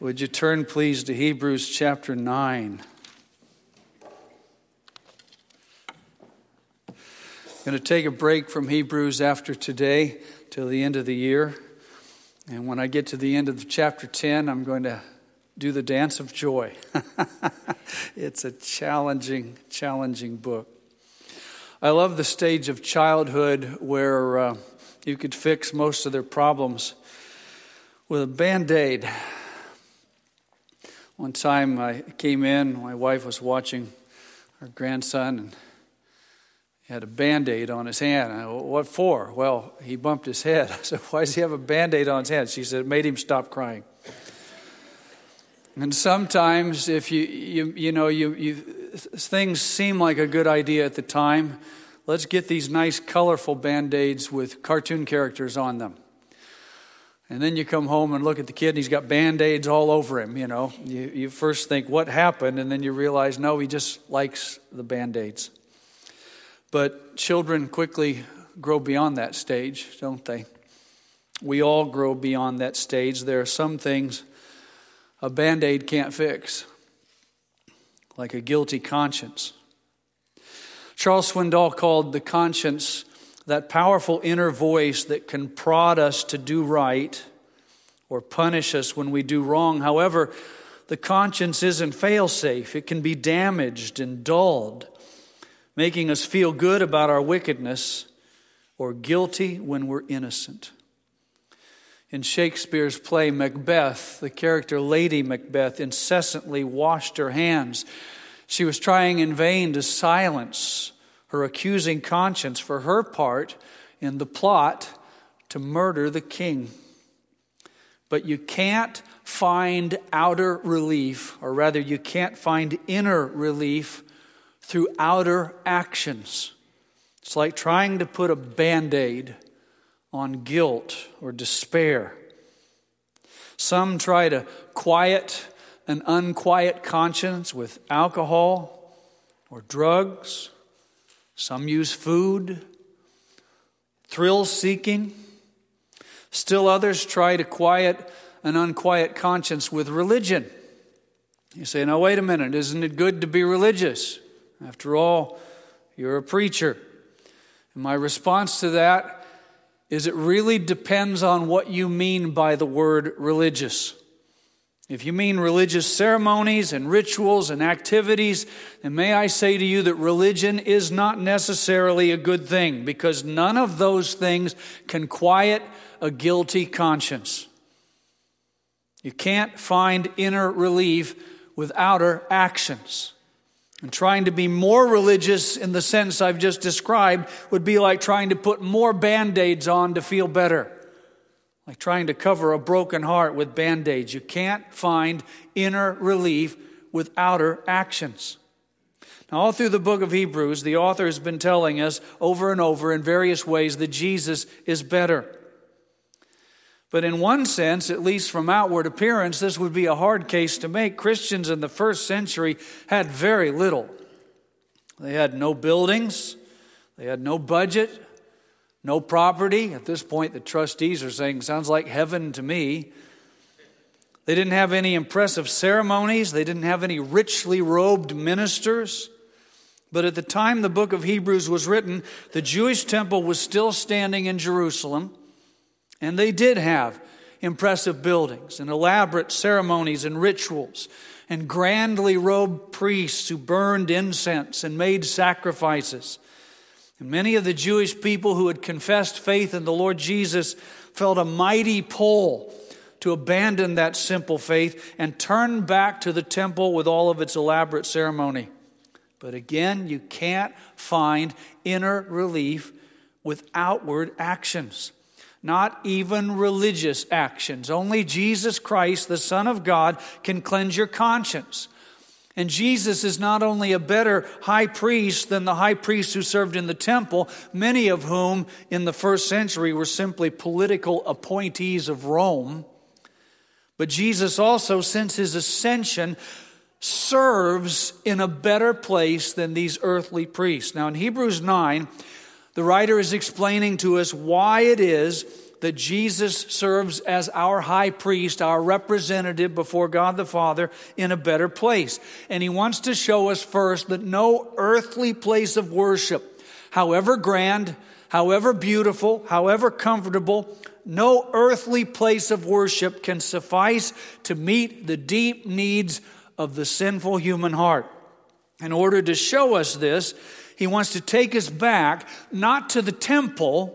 Would you turn, please, to Hebrews chapter 9. I'm going to take a break from Hebrews after today till the end of the year. And when I get to the end of chapter 10, I'm going to do the dance of joy. It's a challenging book. I love the stage of childhood where you could fix most of their problems with a Band-Aid. One time I came in, my wife was watching her grandson, and he had a Band-Aid on his hand. I said, "What for?" "Well, he bumped his head." I said, "Why does he have a Band-Aid on his hand?" She said, "It made him stop crying." And sometimes if things seem like a good idea at the time, let's get these nice colorful Band-Aids with cartoon characters on them. And then you come home and look at the kid and he's got Band-Aids all over him, You first think, what happened? And then you realize, no, he just likes the Band-Aids. But children quickly grow beyond that stage, don't they? We all grow beyond that stage. There are some things a Band-Aid can't fix, like a guilty conscience. Charles Swindoll called the conscience that powerful inner voice that can prod us to do right or punish us when we do wrong. However, the conscience isn't fail-safe. It can be damaged and dulled, making us feel good about our wickedness or guilty when we're innocent. In Shakespeare's play Macbeth, the character Lady Macbeth incessantly washed her hands. She was trying in vain to silence her accusing conscience for her part in the plot to murder the king. But you can't find outer relief, or rather you can't find inner relief through outer actions. It's like trying to put a Band-Aid on guilt or despair. Some try to quiet an unquiet conscience with alcohol or drugs. Some use food, thrill-seeking. Still others try to quiet an unquiet conscience with religion. You say, "Now wait a minute, isn't it good to be religious? After all, you're a preacher." And my response to that is it really depends on what you mean by the word religious. If you mean religious ceremonies and rituals and activities, then may I say to you that religion is not necessarily a good thing, because none of those things can quiet a guilty conscience. You can't find inner relief with outer actions. And trying to be more religious in the sense I've just described would be like trying to put more Band-Aids on to feel better. Like trying to cover a broken heart with Band-Aids. You can't find inner relief with outer actions. Now, all through the book of Hebrews, the author has been telling us over and over in various ways that Jesus is better. But in one sense, at least from outward appearance, this would be a hard case to make. Christians in the first century had very little. They had no buildings. They had no budget. No property. At this point, the trustees are saying, "Sounds like heaven to me." They didn't have any impressive ceremonies. They didn't have any richly robed ministers. But at the time the book of Hebrews was written, the Jewish temple was still standing in Jerusalem. And they did have impressive buildings and elaborate ceremonies and rituals and grandly robed priests who burned incense and made sacrifices. And many of the Jewish people who had confessed faith in the Lord Jesus felt a mighty pull to abandon that simple faith and turn back to the temple with all of its elaborate ceremony. But again, you can't find inner relief with outward actions. Not even religious actions. Only Jesus Christ, the Son of God, can cleanse your conscience. And Jesus is not only a better high priest than the high priests who served in the temple, many of whom in the first century were simply political appointees of Rome. But Jesus also, since his ascension, serves in a better place than these earthly priests. Now in Hebrews 9, the writer is explaining to us why it is that Jesus serves as our high priest, our representative before God the Father in a better place. And he wants to show us first that no earthly place of worship, however grand, however beautiful, however comfortable, no earthly place of worship can suffice to meet the deep needs of the sinful human heart. In order to show us this, he wants to take us back, not to the temple,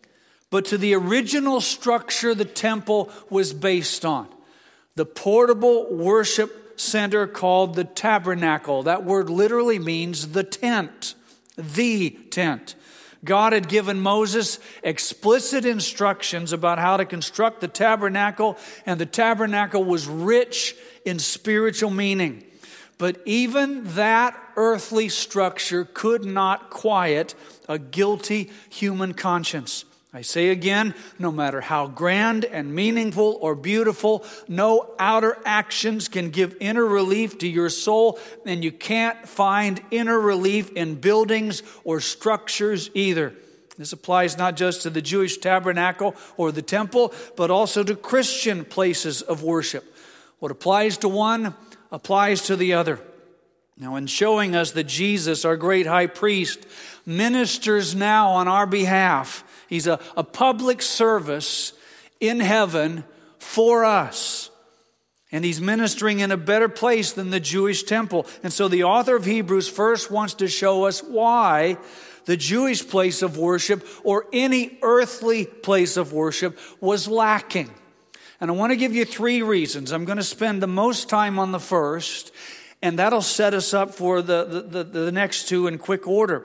but to the original structure the temple was based on. The portable worship center called the tabernacle. That word literally means the tent. The tent. God had given Moses explicit instructions about how to construct the tabernacle, and the tabernacle was rich in spiritual meaning. But even that earthly structure could not quiet a guilty human conscience. I say again, no matter how grand and meaningful or beautiful, no outer actions can give inner relief to your soul, and you can't find inner relief in buildings or structures either. This applies not just to the Jewish tabernacle or the temple, but also to Christian places of worship. What applies to one applies to the other. Now, in showing us that Jesus, our great high priest, ministers now on our behalf, he's a public service in heaven for us. And he's ministering in a better place than the Jewish temple. And so the author of Hebrews first wants to show us why the Jewish place of worship or any earthly place of worship was lacking. And I want to give you 3 reasons. I'm going to spend the most time on the first, and that'll set us up for the next 2 in quick order.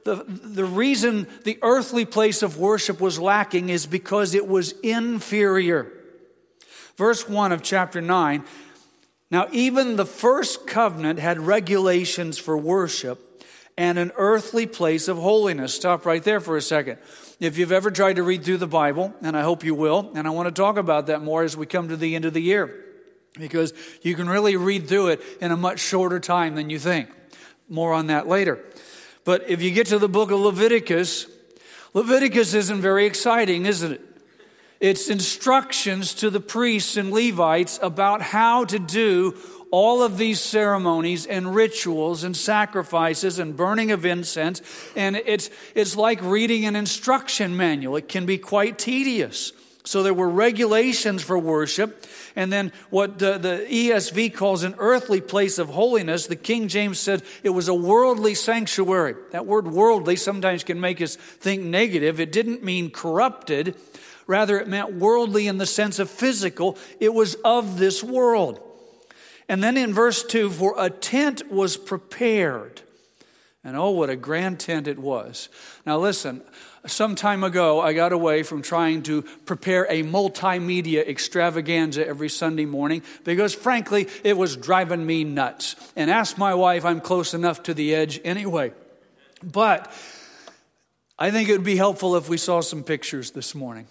The reason the earthly place of worship was lacking is because it was inferior. Verse 1 of chapter 9, now even the first covenant had regulations for worship and an earthly place of holiness. Stop right there for a second. If you've ever tried to read through the Bible, and I hope you will, and I want to talk about that more as we come to the end of the year, because you can really read through it in a much shorter time than you think. More on that later. But if you get to the book of Leviticus, Leviticus isn't very exciting, isn't it? It's instructions to the priests and Levites about how to do all of these ceremonies and rituals and sacrifices and burning of incense. And it's like reading an instruction manual. It can be quite tedious. So there were regulations for worship. And then what the ESV calls an earthly place of holiness, the King James said it was a worldly sanctuary. That word worldly sometimes can make us think negative. It didn't mean corrupted. Rather, it meant worldly in the sense of physical. It was of this world. And then in verse 2, for a tent was prepared. And oh, what a grand tent it was. Now listen, some time ago, I got away from trying to prepare a multimedia extravaganza every Sunday morning because, frankly, it was driving me nuts. And ask my wife, I'm close enough to the edge anyway. But I think it would be helpful if we saw some pictures this morning.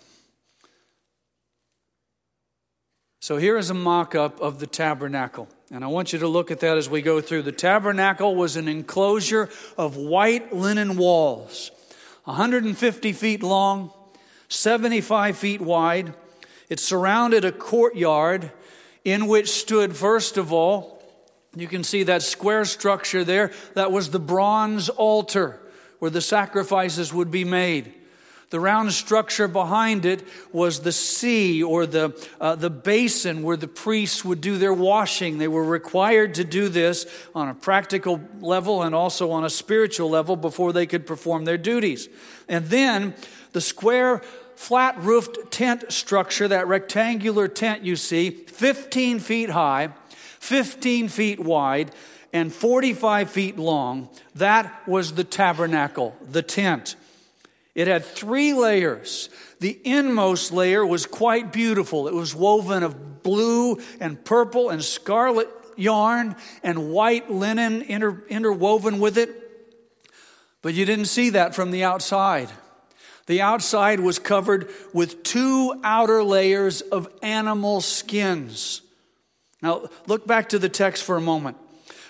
So here is a mock-up of the tabernacle. And I want you to look at that as we go through. The tabernacle was an enclosure of white linen walls, 150 feet long, 75 feet wide. It surrounded a courtyard in which stood, first of all, you can see that square structure there. That was the bronze altar where the sacrifices would be made. The round structure behind it was the sea or the basin where the priests would do their washing. They were required to do this on a practical level and also on a spiritual level before they could perform their duties. And then the square flat-roofed tent structure, that rectangular tent you see, 15 feet high, 15 feet wide, and 45 feet long, that was the tabernacle, the tent. It had 3 layers. The inmost layer was quite beautiful. It was woven of blue and purple and scarlet yarn and white linen interwoven with it. But you didn't see that from the outside. The outside was covered with 2 outer layers of animal skins. Now, look back to the text for a moment.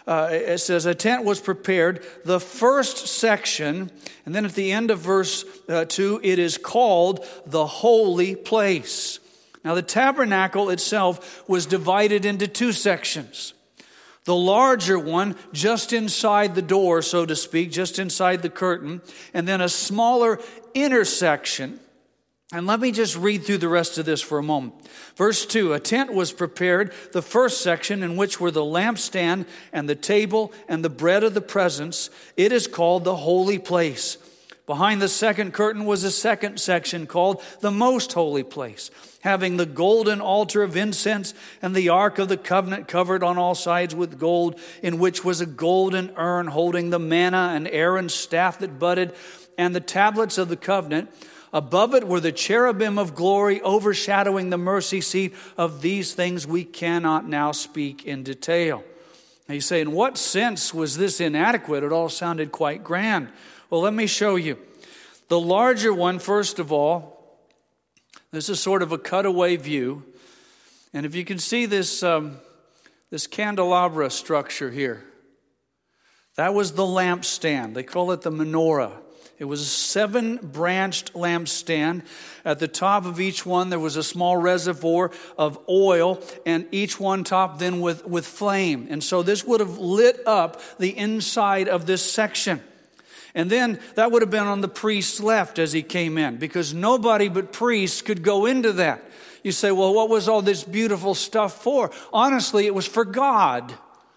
it says, a tent was prepared, the first section, and then at the end of verse 2, it is called the holy place. Now the tabernacle itself was divided into two sections. The larger one just inside the door, so to speak, just inside the curtain, and then a smaller inner section. And let me just read through the rest of this for a moment. Verse 2, a tent was prepared, the first section, in which were the lampstand and the table and the bread of the presence. It is called the holy place. Behind the second curtain was a second section called the most holy place, having the golden altar of incense and the ark of the covenant covered on all sides with gold, in which was a golden urn holding the manna and Aaron's staff that budded, and the tablets of the covenant. Above it were the cherubim of glory overshadowing the mercy seat. Of these things we cannot now speak in detail. Now you say, in what sense was this inadequate? It all sounded quite grand. Well, let me show you. The larger one, first of all, this is sort of a cutaway view. And if you can see this, this candelabra structure here, that was the lampstand. They call it the menorah. It was a 7-branched lampstand. At the top of each one, there was a small reservoir of oil, and each one topped then with flame. And so this would have lit up the inside of this section. And then that would have been on the priest's left as he came in, because nobody but priests could go into that. You say, well, what was all this beautiful stuff for? Honestly, it was for God.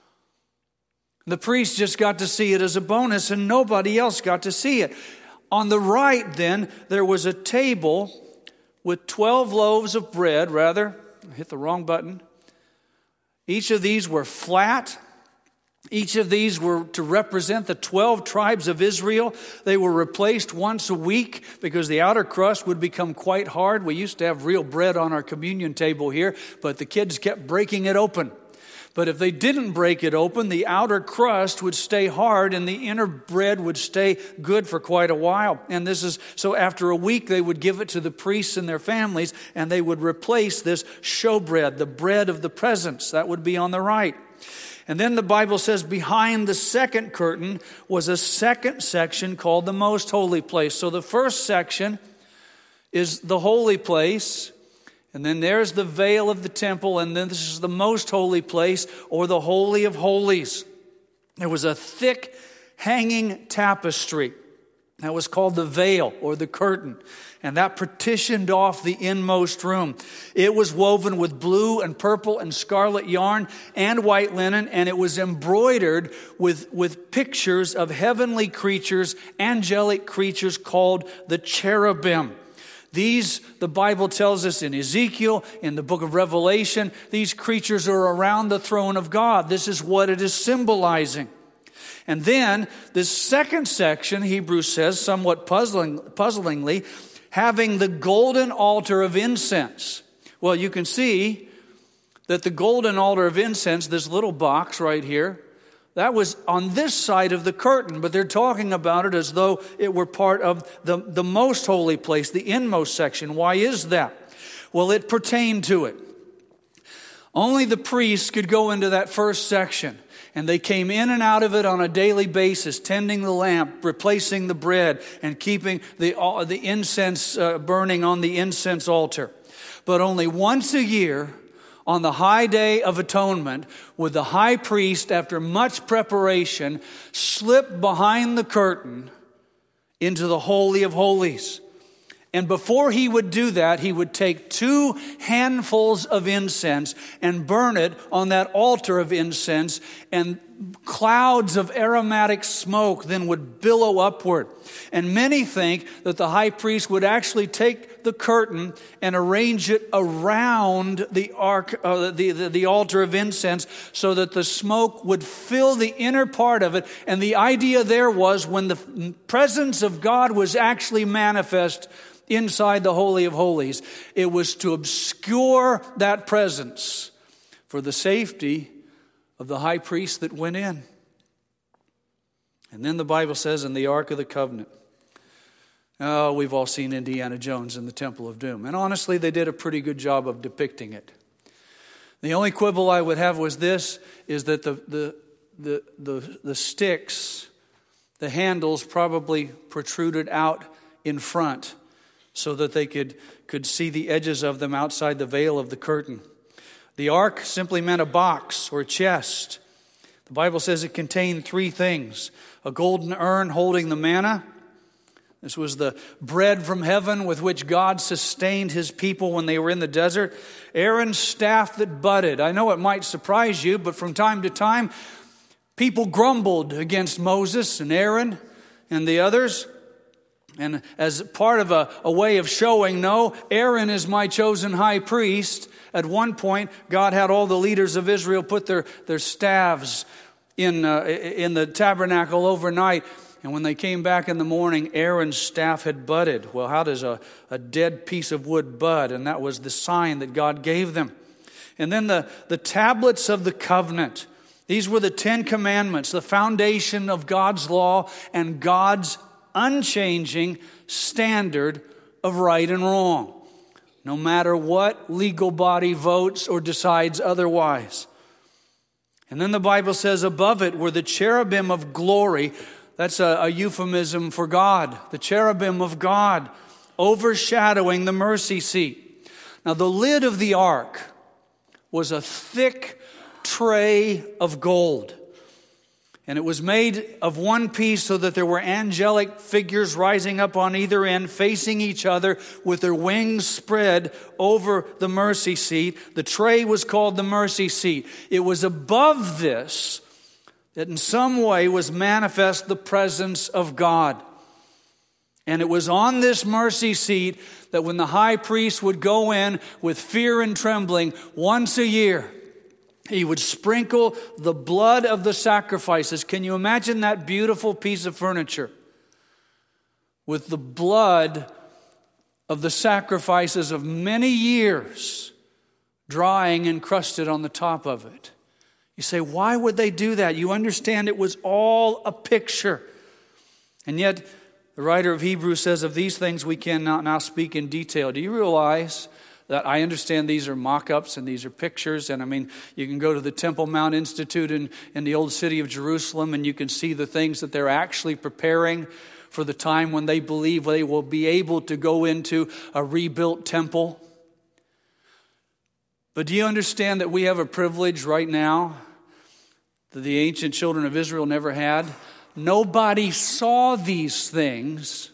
The priest just got to see it as a bonus, and nobody else got to see it. On the right, then, there was a table with 12 loaves of bread, I hit the wrong button. Each of these were flat. Each of these were to represent the 12 tribes of Israel. They were replaced once a week because the outer crust would become quite hard. We used to have real bread on our communion table here, but the kids kept breaking it open. But if they didn't break it open, the outer crust would stay hard and the inner bread would stay good for quite a while. And so after a week, they would give it to the priests and their families, and they would replace this showbread, the bread of the presence. That would be on the right. And then the Bible says behind the second curtain was a second section called the most holy place. So the first section is the holy place. And then there's the veil of the temple, and then this is the most holy place, or the Holy of Holies. There was a thick hanging tapestry that was called the veil, or the curtain, and that partitioned off the inmost room. It was woven with blue and purple and scarlet yarn and white linen, and it was embroidered with pictures of heavenly creatures, angelic creatures called the cherubim. These, the Bible tells us in Ezekiel, in the book of Revelation, these creatures are around the throne of God. This is what it is symbolizing. And then this second section, Hebrews says, somewhat puzzlingly, having the golden altar of incense. Well, you can see that the golden altar of incense, this little box right here, that was on this side of the curtain, but they're talking about it as though it were part of the most holy place, the inmost section. Why is that? Well, it pertained to it. Only the priests could go into that first section, and they came in and out of it on a daily basis, tending the lamp, replacing the bread, and keeping the incense burning on the incense altar. But only once a year, on the high day of atonement, would the high priest, after much preparation, slip behind the curtain into the Holy of Holies. And before he would do that, he would take 2 handfuls of incense and burn it on that altar of incense, and clouds of aromatic smoke then would billow upward. And many think that the high priest would actually take the curtain and arrange it around the altar of incense, so that the smoke would fill the inner part of it. And the idea there was, when the presence of God was actually manifest inside the Holy of Holies, it was to obscure that presence for the safety of the high priest that went in. And then the Bible says, in the Ark of the Covenant. Oh, we've all seen Indiana Jones in the Temple of Doom. And honestly, they did a pretty good job of depicting it. The only quibble I would have was this, is that the sticks, the handles probably protruded out in front so that they could see the edges of them outside the veil of the curtain. The ark simply meant a box or a chest. The Bible says it contained three things: a golden urn holding the manna. This was the bread from heaven with which God sustained his people when they were in the desert. Aaron's staff that budded. I know it might surprise you, but from time to time, people grumbled against Moses and Aaron and the others. And as part of a way of showing, no, Aaron is my chosen high priest. At one point, God had all the leaders of Israel put their staves in the tabernacle overnight. And when they came back in the morning, Aaron's staff had budded. Well, how does a dead piece of wood bud? And that was the sign that God gave them. And then the tablets of the covenant. These were the 10 commandments, the foundation of God's law and God's unchanging standard of right and wrong, no matter what legal body votes or decides otherwise. And then the Bible says above it were the cherubim of glory. That's a euphemism for God. The cherubim of God overshadowing the mercy seat. Now the lid of the ark was a thick tray of gold. And it was made of one piece so that there were angelic figures rising up on either end, facing each other with their wings spread over the mercy seat. The tray was called the mercy seat. It was above this that in some way was manifest the presence of God. And it was on this mercy seat that when the high priest would go in with fear and trembling once a year, he would sprinkle the blood of the sacrifices. Can you imagine that beautiful piece of furniture with the blood of the sacrifices of many years drying encrusted on the top of it? You say, why would they do that? You understand it was all a picture. And yet, the writer of Hebrews says of these things we cannot now speak in detail. Do you realize that I understand these are mock-ups and these are pictures? And I mean, you can go to the Temple Mount Institute in the old city of Jerusalem and you can see the things that they're actually preparing for the time when they believe they will be able to go into a rebuilt temple. But do you understand that we have a privilege right now that the ancient children of Israel never had? Nobody saw these things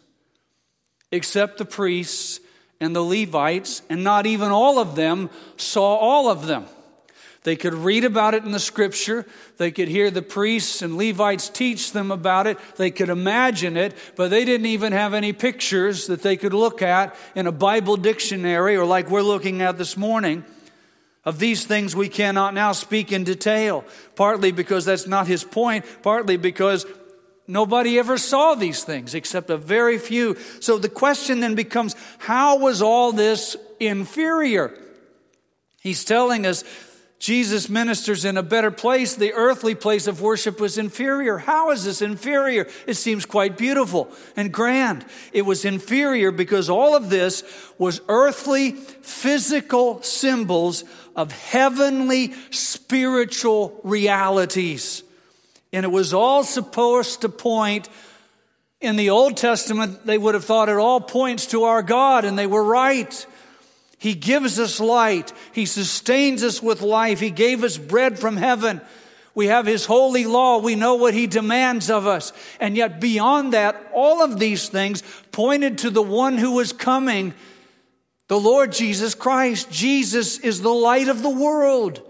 except the priests and the Levites, and not even all of them saw all of them. They could read about it in the Scripture. They could hear the priests and Levites teach them about it. They could imagine it, but they didn't even have any pictures that they could look at in a Bible dictionary or like we're looking at this morning. Of these things we cannot now speak in detail, partly because that's not his point, partly because nobody ever saw these things except a very few. So the question then becomes, how was all this inferior? He's telling us Jesus ministers in a better place. The earthly place of worship was inferior. How is this inferior? It seems quite beautiful and grand. It was inferior because all of this was earthly, physical symbols of heavenly, spiritual realities. And it was all supposed to point, in the Old Testament, they would have thought it all points to our God, and they were right. He gives us light. He sustains us with life. He gave us bread from heaven. We have His holy law. We know what He demands of us. And yet beyond that, all of these things pointed to the one who was coming, the Lord Jesus Christ. Jesus is the light of the world.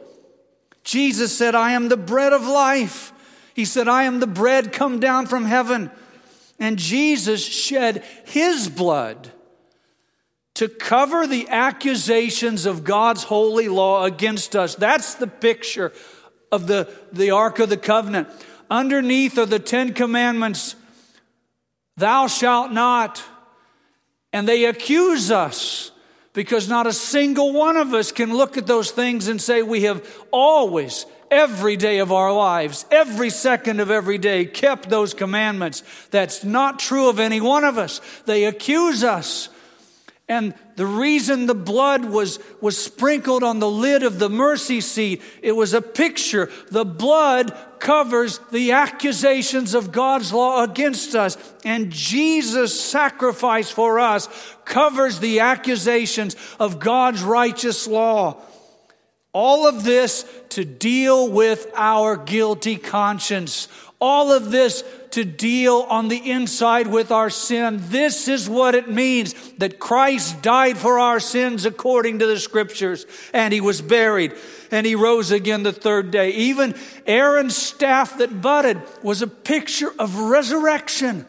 Jesus said, I am the bread of life. He said, I am the bread come down from heaven. And Jesus shed His blood to cover the accusations of God's holy law against us. That's the picture of the Ark of the Covenant. Underneath are the 10 commandments. Thou shalt not. And they accuse us because not a single one of us can look at those things and say we have always, every day of our lives, every second of every day, kept those commandments. That's not true of any one of us. They accuse us. And the reason the blood was sprinkled on the lid of the mercy seat, it was a picture. The blood covers the accusations of God's law against us. And Jesus' sacrifice for us covers the accusations of God's righteous law. All of this to deal with our guilty conscience. All of this to deal on the inside with our sin. This is what it means that Christ died for our sins according to the Scriptures. And He was buried. And He rose again the third day. Even Aaron's staff that budded was a picture of resurrection.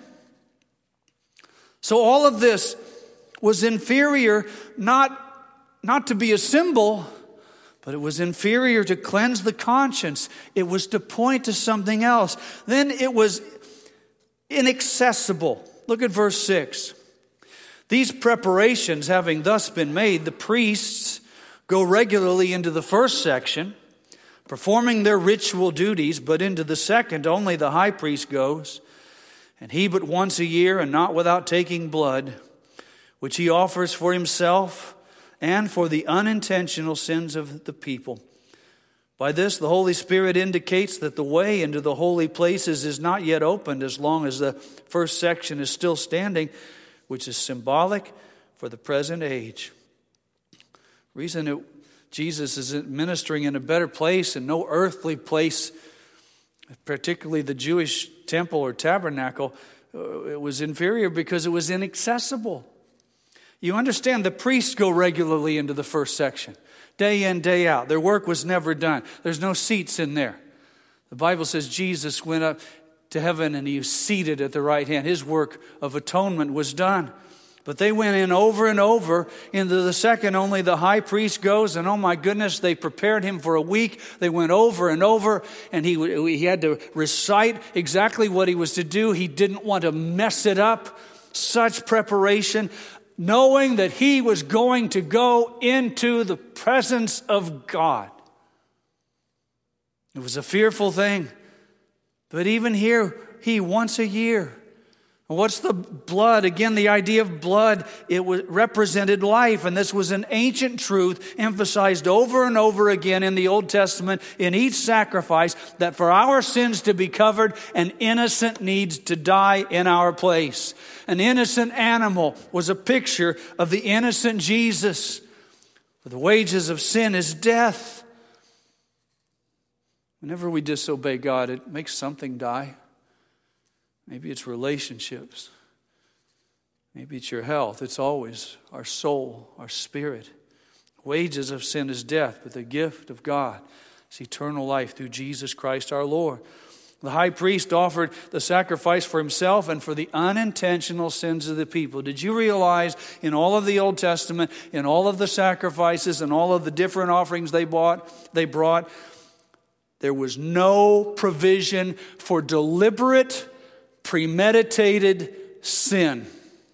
So all of this was inferior, not to be a symbol, but it was inferior to cleanse the conscience. It was to point to something else. Then it was inaccessible. Look at verse 6. These preparations having thus been made, the priests go regularly into the first section, performing their ritual duties, but into the second only the high priest goes, and he but once a year, and not without taking blood, which he offers for himself and for the unintentional sins of the people. By this, the Holy Spirit indicates that the way into the holy places is not yet opened as long as the first section is still standing, which is symbolic for the present age. Reason Jesus is ministering in a better place and no earthly place, particularly the Jewish temple or tabernacle, it was inferior because it was inaccessible. You understand, the priests go regularly into the first section, day in, day out. Their work was never done. There's no seats in there. The Bible says Jesus went up to heaven and He was seated at the right hand. His work of atonement was done. But they went in over and over. Into the second, only the high priest goes. And oh my goodness, they prepared Him for a week. They went over and over. And he had to recite exactly what He was to do. He didn't want to mess it up. Such preparation, knowing that He was going to go into the presence of God. It was a fearful thing. But even here, He once a year. What's the blood? Again, the idea of blood, it represented life. And this was an ancient truth emphasized over and over again in the Old Testament in each sacrifice, that for our sins to be covered, an innocent needs to die in our place. An innocent animal was a picture of the innocent Jesus. For the wages of sin is death. Whenever we disobey God, it makes something die. Maybe it's relationships. Maybe it's your health. It's always our soul, our spirit. Wages of sin is death, but the gift of God is eternal life through Jesus Christ our Lord. The high priest offered the sacrifice for himself and for the unintentional sins of the people. Did you realize in all of the Old Testament, in all of the sacrifices and all of the different offerings they brought, there was no provision for deliberate, premeditated sin.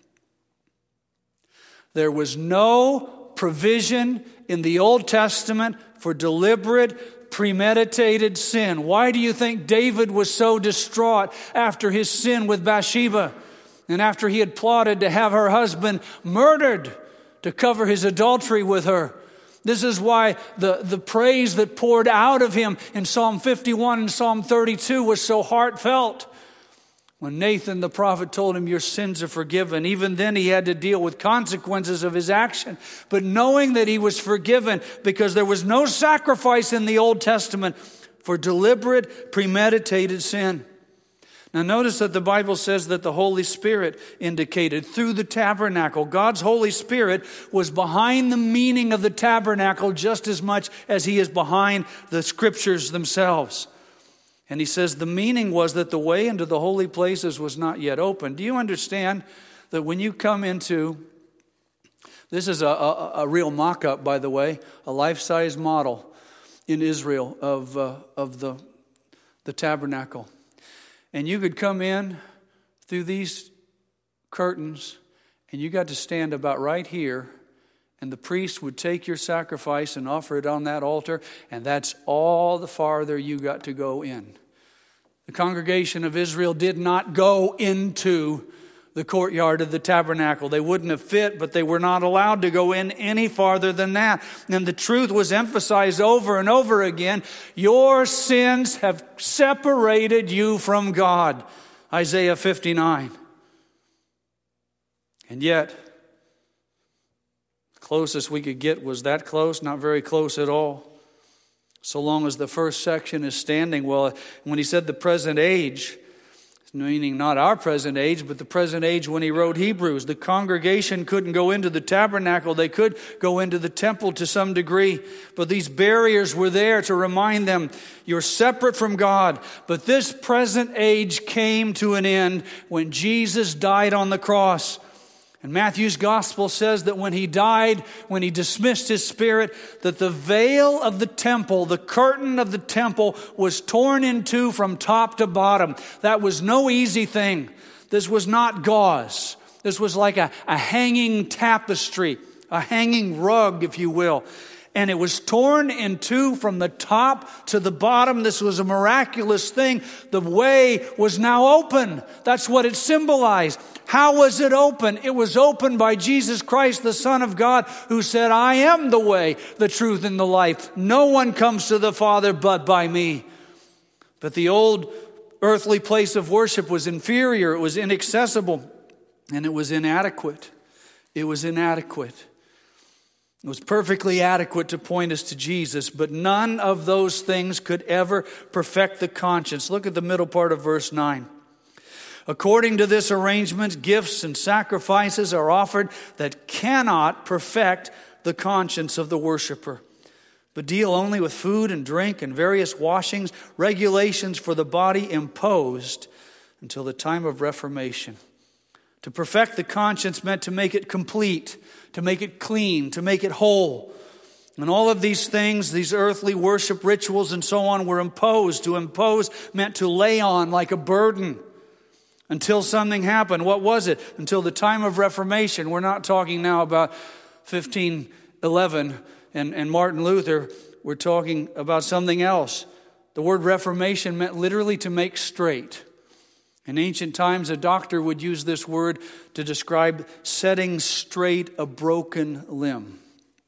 There was no provision in the Old Testament for deliberate, premeditated sin. Why do you think David was so distraught after his sin with Bathsheba and after he had plotted to have her husband murdered to cover his adultery with her? This is why the praise that poured out of him in Psalm 51 and Psalm 32 was so heartfelt. When Nathan the prophet told him, your sins are forgiven, even then he had to deal with consequences of his action. But knowing that he was forgiven because there was no sacrifice in the Old Testament for deliberate, premeditated sin. Now notice that the Bible says that the Holy Spirit indicated through the tabernacle. God's Holy Spirit was behind the meaning of the tabernacle just as much as He is behind the Scriptures themselves. And He says the meaning was that the way into the holy places was not yet open. Do you understand that when you come into, this is a real mock-up, by the way, a life-size model in Israel of the tabernacle. And you could come in through these curtains and you got to stand about right here, and the priest would take your sacrifice and offer it on that altar, and that's all the farther you got to go in. The congregation of Israel did not go into the courtyard of the tabernacle. They wouldn't have fit, but they were not allowed to go in any farther than that. And the truth was emphasized over and over again. Your sins have separated you from God. Isaiah 59. And yet, the closest we could get was that close, not very close at all. So long as the first section is standing. Well, when he said the present age, meaning not our present age, but the present age when he wrote Hebrews, the congregation couldn't go into the tabernacle. They could go into the temple to some degree, but these barriers were there to remind them, you're separate from God. But this present age came to an end when Jesus died on the cross. And Matthew's gospel says that when he died, when he dismissed his spirit, that the veil of the temple, the curtain of the temple, was torn in two from top to bottom. That was no easy thing. This was not gauze. This was like a hanging tapestry, a hanging rug, if you will. And it was torn in two from the top to the bottom. This was a miraculous thing. The way was now open. That's what it symbolized. How was it open? It was opened by Jesus Christ, the Son of God, who said, I am the way, the truth, and the life. No one comes to the Father but by me. But the old earthly place of worship was inferior. It was inaccessible. And it was inadequate. It was inadequate. It was perfectly adequate to point us to Jesus, but none of those things could ever perfect the conscience. Look at the middle part of verse 9. According to this arrangement, gifts and sacrifices are offered that cannot perfect the conscience of the worshiper, but deal only with food and drink and various washings, regulations for the body imposed until the time of Reformation. To perfect the conscience meant to make it complete, to make it clean, to make it whole. And all of these things, these earthly worship rituals and so on, were imposed. To impose meant to lay on like a burden until something happened. What was it? Until the time of Reformation. We're not talking now about 1511 and Martin Luther. We're talking about something else. The word Reformation meant literally to make straight. In ancient times, a doctor would use this word to describe setting straight a broken limb.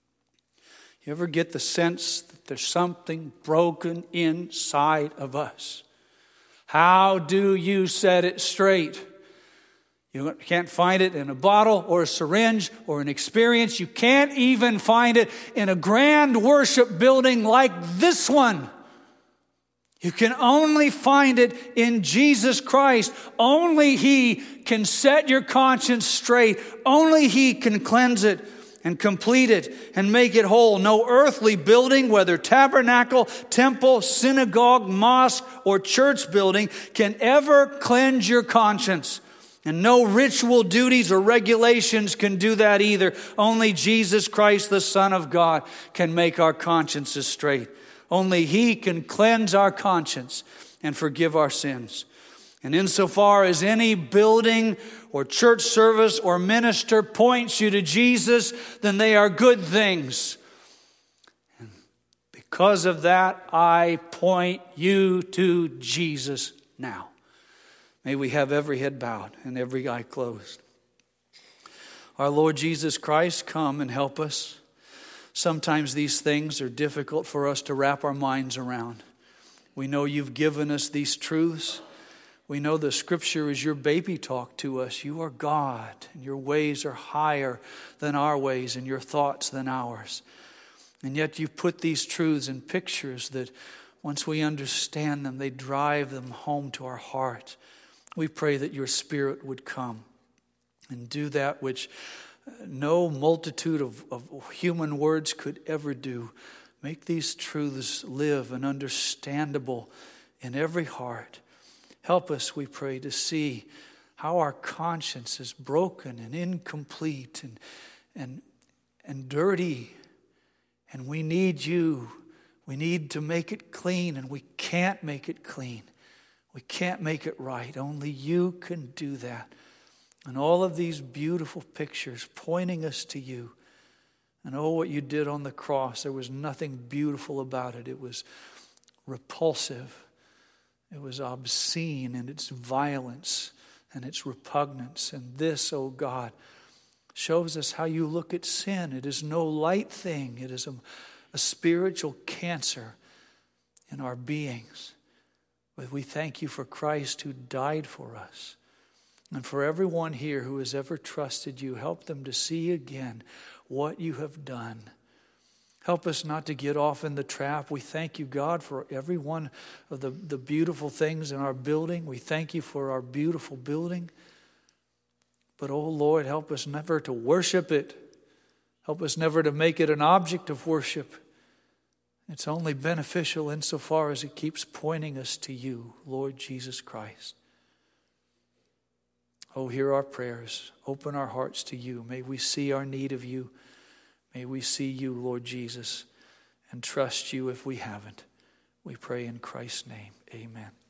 You ever get the sense that there's something broken inside of us? How do you set it straight? You can't find it in a bottle or a syringe or an experience. You can't even find it in a grand worship building like this one. You can only find it in Jesus Christ. Only He can set your conscience straight. Only He can cleanse it and complete it and make it whole. No earthly building, whether tabernacle, temple, synagogue, mosque, or church building, can ever cleanse your conscience. And no ritual duties or regulations can do that either. Only Jesus Christ, the Son of God, can make our consciences straight. Only He can cleanse our conscience and forgive our sins. And insofar as any building or church service or minister points you to Jesus, then they are good things. And because of that, I point you to Jesus now. May we have every head bowed and every eye closed. Our Lord Jesus Christ, come and help us. Sometimes these things are difficult for us to wrap our minds around. We know You've given us these truths. We know the Scripture is your baby talk to us. You are God, and Your ways are higher than our ways, and Your thoughts than ours. And yet You've put these truths in pictures that once we understand them, they drive them home to our heart. We pray that Your Spirit would come and do that which no multitude of human words could ever do. Make these truths live and understandable in every heart. Help us, we pray, to see how our conscience is broken and incomplete and dirty. And we need You. We need to make it clean, and we can't make it clean. We can't make it right. Only You can do that. And all of these beautiful pictures pointing us to You. And oh, what You did on the cross. There was nothing beautiful about it. It was repulsive. It was obscene in its violence and its repugnance. And this, oh God, shows us how you look at sin. It is no light thing. It is a spiritual cancer in our beings. But we thank you for Christ who died for us. And for everyone here who has ever trusted you, help them to see again what you have done. Help us not to get off in the trap. We thank you, God, for every one of the beautiful things in our building. We thank you for our beautiful building. But, oh Lord, help us never to worship it. Help us never to make it an object of worship. It's only beneficial insofar as it keeps pointing us to you, Lord Jesus Christ. Oh, hear our prayers. Open our hearts to you. May we see our need of you. May we see you, Lord Jesus, and trust you if we haven't. We pray in Christ's name. Amen.